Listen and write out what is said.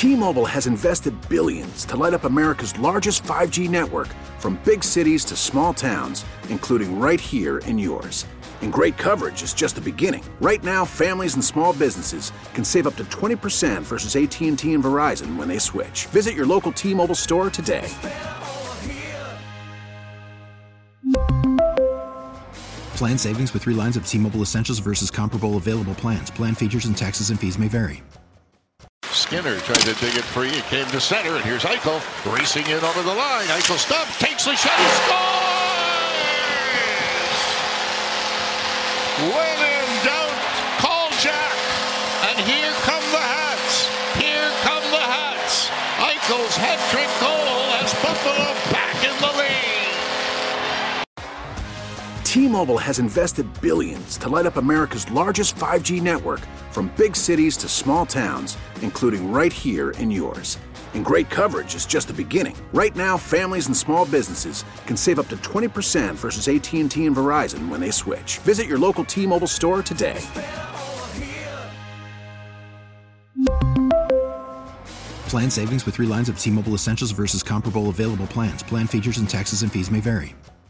T-Mobile has invested billions to light up America's largest 5G network, from big cities to small towns, including right here in yours. And great coverage is just the beginning. Right now, families and small businesses can save up to 20% versus AT&T and Verizon when they switch. Visit your local T-Mobile store today. Plan savings with 3 lines of T-Mobile Essentials versus comparable available plans. Plan features and taxes and fees may vary. Skinner tried to dig it free. It came to center, and here's Eichel racing in over the line. Eichel stops, takes the shot, he scores! When in doubt, call Jack. And here come the Hats. Here come the Hats. Eichel's hat-trick goal has Buffalo back in the lead. T-Mobile has invested billions to light up America's largest 5G network, from big cities to small towns, including right here in yours. And great coverage is just the beginning. Right now, families and small businesses can save up to 20% versus AT&T and Verizon when they switch. Visit your local T-Mobile store today. Plan savings with 3 lines of T-Mobile Essentials versus comparable available plans. Plan features and taxes and fees may vary.